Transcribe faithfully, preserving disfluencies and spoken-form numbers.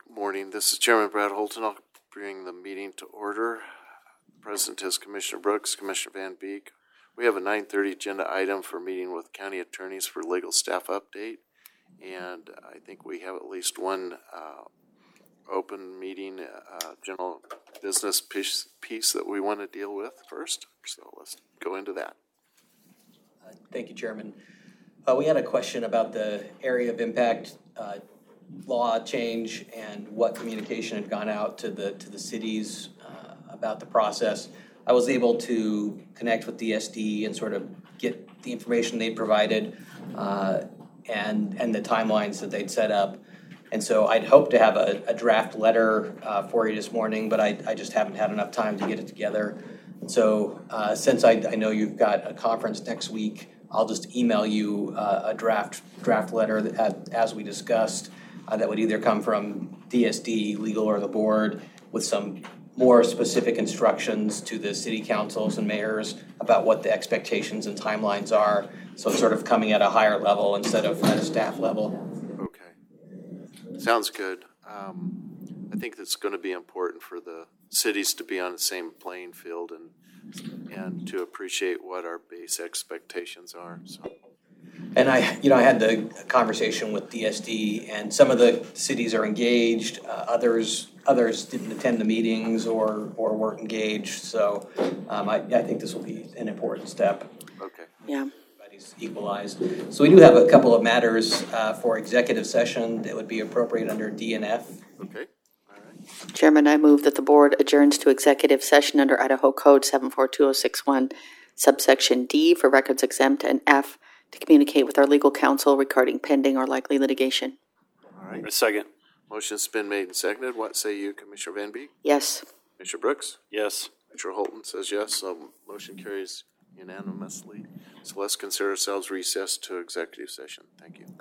Morning. This is Chairman Brad Holton. I'll bring the meeting to order. Present is Commissioner Brooks, Commissioner Van Beek. We have a nine thirty agenda item for meeting with county attorneys for legal staff update. And I think we have at least one uh, open meeting, uh, general business piece, piece that we want to deal with first. So let's go into that. Uh, thank you, Chairman. Uh, we had a question about the area of impact uh, law change and what communication had gone out to the to the cities uh, about the process. I was able to connect with D S D and sort of get the information they provided uh, and and the timelines that they'd set up. And so I'd hoped to have a, a draft letter uh, for you this morning, but I, I just haven't had enough time to get it together. And so uh, since I, I know you've got a conference next week, I'll just email you uh, a draft draft letter that, as, as we discussed. Uh, that would either come from D S D, legal, or the board with some more specific instructions to the city councils and mayors about what the expectations and timelines are. So it's sort of coming at a higher level instead of at a staff level. Okay. Sounds good. Um, I think that's going to be important for the cities to be on the same playing field and and to appreciate what our base expectations are. So. And I, you know, I had the conversation with D S D, and some of the cities are engaged. Uh, others, others didn't attend the meetings or or weren't engaged. So, um, I, I think this will be an important step. Okay. Yeah. Everybody's equalized. So we do have a couple of matters uh, for executive session that would be appropriate under D N F. Okay. All right. Chairman, I move that the board adjourns to executive session under Idaho Code seven four two zero six one, subsection D for records exempt, and F to communicate with our legal counsel regarding pending or likely litigation. All right. A second. Motion's been made and seconded. What say you, Commissioner Van Beek? Yes. Commissioner Brooks? Yes. Commissioner Holton says yes, so motion carries unanimously. So let's consider ourselves recessed to executive session. Thank you.